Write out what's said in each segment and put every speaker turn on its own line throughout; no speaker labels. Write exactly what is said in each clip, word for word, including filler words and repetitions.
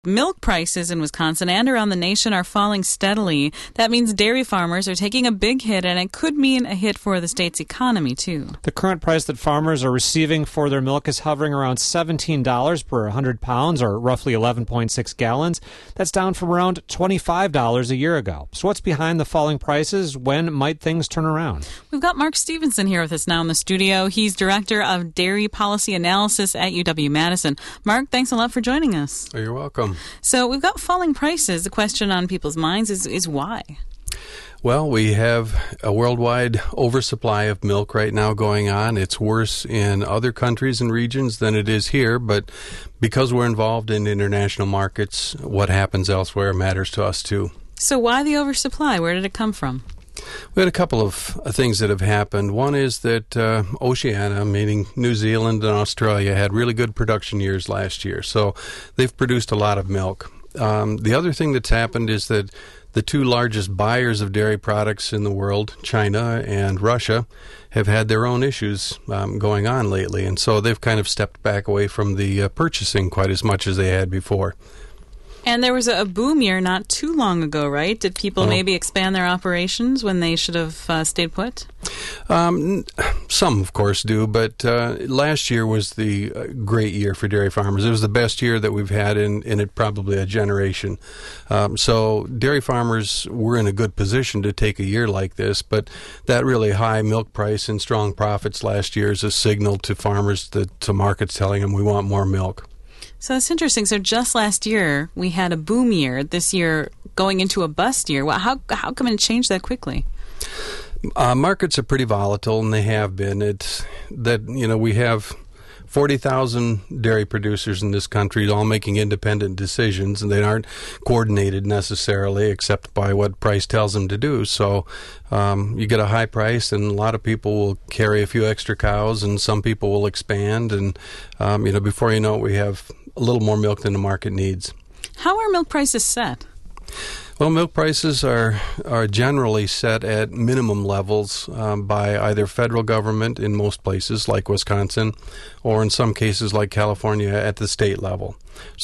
Milk prices in Wisconsin and around the nation are falling steadily. That means dairy farmers are taking a big hit, and it could mean a hit for the state's economy, too.
The current price that farmers are receiving for their milk is hovering around seventeen dollars per one hundred pounds, or roughly eleven point six gallons. That's down from around twenty-five dollars a year ago. So what's behind the falling prices? When might things turn around?
We've got Mark Stevenson here with us now in the studio. He's Director of Dairy Policy Analysis at U W-Madison. Mark, thanks a lot for joining us.
Oh, you're welcome.
So we've got falling prices. The question on people's minds is, is why?
Well, we have a worldwide oversupply of milk right now going on. It's worse in other countries and regions than it is here, but because we're involved in international markets, what happens elsewhere matters to us too.
So why the oversupply? Where did it come from?
We had a couple of uh, things that have happened. One is that uh, Oceania, meaning New Zealand and Australia, had really good production years last year, so they've produced a lot of milk. Um, the other thing that's happened is that the two largest buyers of dairy products in the world, China and Russia, have had their own issues um, going on lately, and so they've kind of stepped back away from the uh, purchasing quite as much as they had before.
And there was a boom year not too long ago, right? Did people
well,
maybe expand their operations when they should have uh, stayed put?
Um, some, of course, do, but uh, last year was the uh, great year for dairy farmers. It was the best year that we've had in, in it probably a generation. Um, so dairy farmers were in a good position to take a year like this, but that really high milk price and strong profits last year is a signal to farmers, that, to markets telling them we want more milk.
So that's interesting. So just last year, we had a boom year. This year, going into a bust year. Well, how how come it changed that quickly?
Uh, markets are pretty volatile, and they have been. It's that, you know, we have forty thousand dairy producers in this country all making independent decisions, and they aren't coordinated necessarily except by what price tells them to do. So um, you get a high price, and a lot of people will carry a few extra cows, and some people will expand, and um, you know, before you know it, we have a little more milk than the market needs.
How are milk prices set?
Well, milk prices are are generally set at minimum levels um, by either federal government in most places like Wisconsin, or in some cases like California at the state level.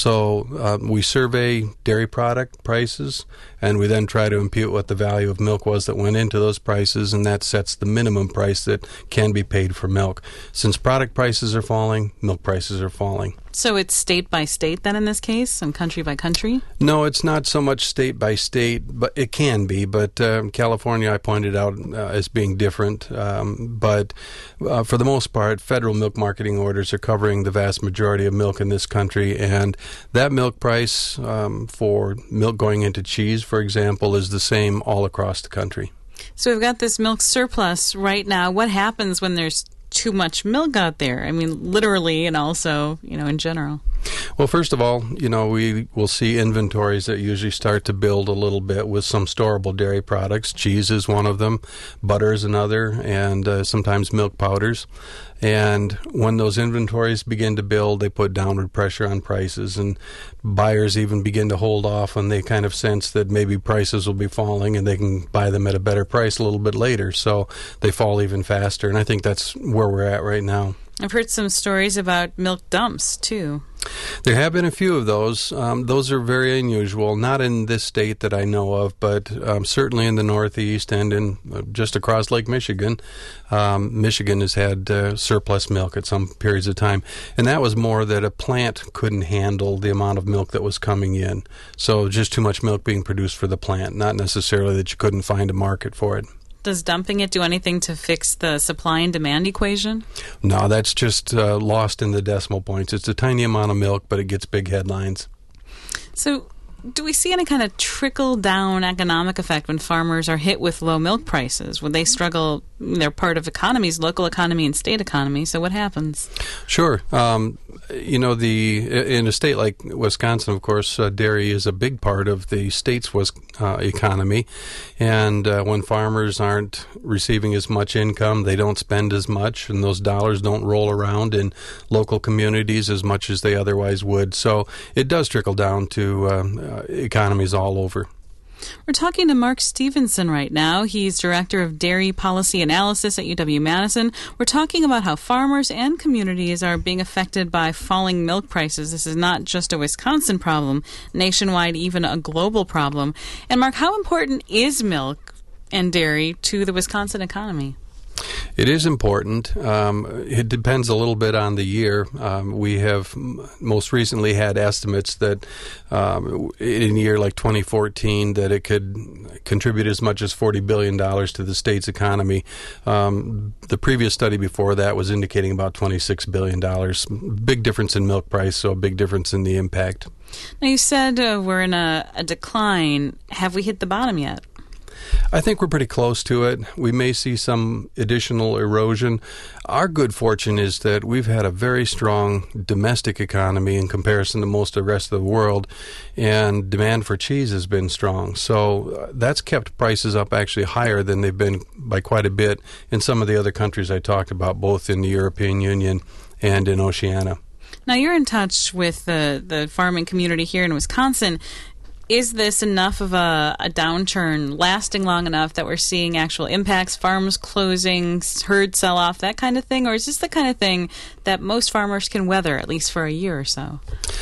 So uh, we survey dairy product prices, and we then try to impute what the value of milk was that went into those prices, and that sets the minimum price that can be paid for milk. Since product prices are falling, milk prices are falling.
So it's state by state then in this case, and country by country?
No, it's not so much state by state, but it can be. But uh, California, I pointed out uh, as being different. Um, but uh, for the most part, federal milk marketing orders are covering the vast majority of milk in this country, and that milk price um, for milk going into cheese, for example, is the same all across the country.
So we've got this milk surplus right now. What happens when there's too much milk out there? I mean, literally, and also, you know, in general.
Well, first of all, you know, we will see inventories that usually start to build a little bit with some storable dairy products. Cheese is one of them, butter is another, and uh, sometimes milk powders. And when those inventories begin to build, they put downward pressure on prices, and buyers even begin to hold off when they kind of sense that maybe prices will be falling and they can buy them at a better price a little bit later. So they fall even faster, and I think that's where we're at right now.
I've heard some stories about milk dumps, too.
There have been a few of those. Um, those are very unusual, not in this state that I know of, but um, certainly in the Northeast and in uh, just across Lake Michigan. Um, Michigan has had uh, surplus milk at some periods of time, and that was more that a plant couldn't handle the amount of milk that was coming in. So just too much milk being produced for the plant, not necessarily that you couldn't find a market for it.
Does dumping it do anything to fix the supply and demand equation?
No, that's just uh, lost in the decimal points. It's a tiny amount of milk, but it gets big headlines.
So do we see any kind of trickle-down economic effect when farmers are hit with low milk prices? When they struggle, they're part of economies, local economy and state economy, so what happens?
Sure. Um, you know, the in a state like Wisconsin, of course, uh, dairy is a big part of the state's was, uh, economy. And uh, when farmers aren't receiving as much income, they don't spend as much, and those dollars don't roll around in local communities as much as they otherwise would. So it does trickle down to uh, uh, economies all over.
We're talking to Mark Stevenson right now. He's Director of Dairy Policy Analysis at U W-Madison. We're talking about how farmers and communities are being affected by falling milk prices. This is not just a Wisconsin problem, nationwide, even a global problem. And Mark, how important is milk and dairy to the Wisconsin economy?
It is important. Um, it depends a little bit on the year. Um, we have most recently had estimates that um, in a year like twenty fourteen that it could contribute as much as forty billion dollars to the state's economy. Um, the previous study before that was indicating about twenty-six billion dollars. Big difference in milk price, so a big difference in the impact.
Now, you said uh, we're in a, a decline. Have we hit the bottom yet?
I think we're pretty close to it. We may see some additional erosion. Our good fortune is that we've had a very strong domestic economy in comparison to most of the rest of the world, and demand for cheese has been strong. So uh, that's kept prices up actually higher than they've been by quite a bit in some of the other countries I talked about, both in the European Union and in Oceania.
Now, you're in touch with the, the farming community here in Wisconsin. Is this enough of a, a downturn, lasting long enough that we're seeing actual impacts, farms closing, herd sell-off, that kind of thing? Or is this the kind of thing that most farmers can weather, at least for a year or so?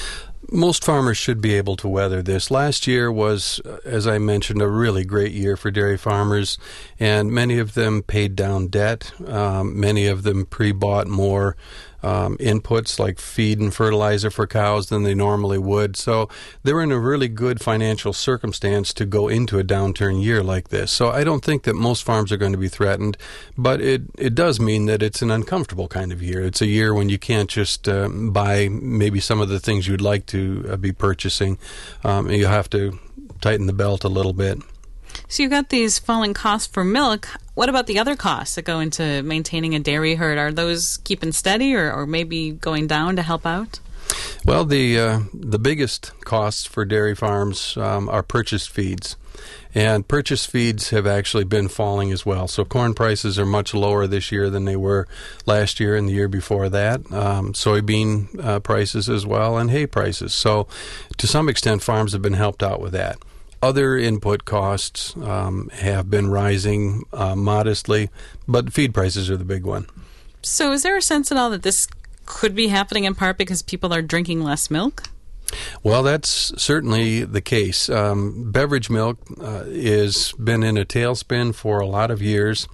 Most farmers should be able to weather this. Last year was, as I mentioned, a really great year for dairy farmers, and many of them paid down debt. Um, many of them pre-bought more um, inputs like feed and fertilizer for cows than they normally would. So they were in a really good financial circumstance to go into a downturn year like this. So I don't think that most farms are going to be threatened, but it, it does mean that it's an uncomfortable kind of year. It's a year when you can't just uh, buy maybe some of the things you'd like to uh, be purchasing. Um, you have to tighten the belt a little bit.
So you've got these falling costs for milk. What about the other costs that go into maintaining a dairy herd? Are those keeping steady or, or maybe going down to help out?
Well, the uh, the biggest costs for dairy farms um, are purchased feeds. And purchased feeds have actually been falling as well. So corn prices are much lower this year than they were last year and the year before that. Um, soybean uh, prices as well, and hay prices. So to some extent, farms have been helped out with that. Other input costs um, have been rising uh, modestly, but feed prices are the big one.
So is there a sense at all that this could be happening in part because people are drinking less milk?
Well, that's certainly the case. Um, beverage milk uh, has been in a tailspin for a lot of years,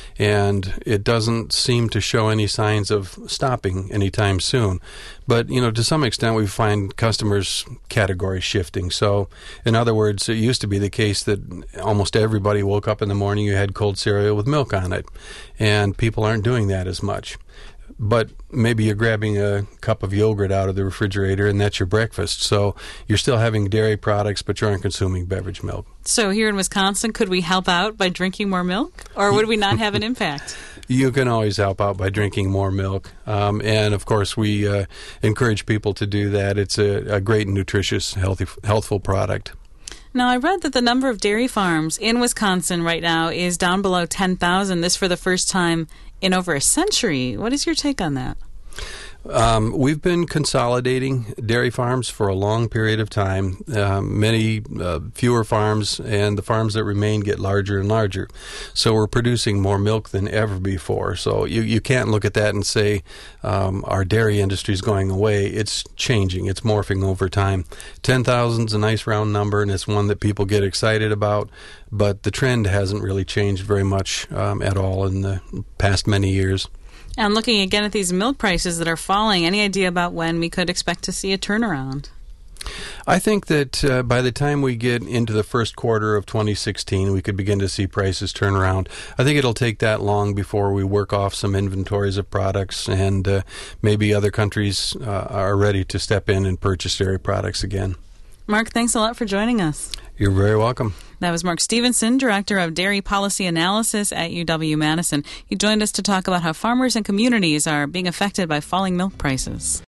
and it doesn't seem to show any signs of stopping anytime soon. But, you know, to some extent we find customers category shifting. So, in other words, it used to be the case that almost everybody woke up in the morning, you had cold cereal with milk on it, and people aren't doing that as much. But maybe you're grabbing a cup of yogurt out of the refrigerator and that's your breakfast. So you're still having dairy products, but you aren't consuming beverage milk.
So here in Wisconsin, could we help out by drinking more milk? Or would we not have an impact?
You can always help out by drinking more milk. Um, and, of course, we uh, encourage people to do that. It's a, a great, nutritious, healthy, healthful product.
Now, I read that the number of dairy farms in Wisconsin right now is down below ten thousand, this for the first time in over a century. What is your take on that?
Um, we've been consolidating dairy farms for a long period of time. Um, many uh, fewer farms, and the farms that remain get larger and larger. So we're producing more milk than ever before. So you, you can't look at that and say um, our dairy industry is going away. It's changing. It's morphing over time. ten thousand is a nice round number, and it's one that people get excited about. But the trend hasn't really changed very much um, at all in the past many years.
And looking again at these milk prices that are falling, any idea about when we could expect to see a turnaround?
I think that uh, by the time we get into the first quarter of twenty sixteen, we could begin to see prices turn around. I think it'll take that long before we work off some inventories of products, and uh, maybe other countries uh, are ready to step in and purchase dairy products again.
Mark, thanks a lot for joining us.
You're very welcome.
That was Mark Stevenson, Director of Dairy Policy Analysis at U W-Madison. He joined us to talk about how farmers and communities are being affected by falling milk prices.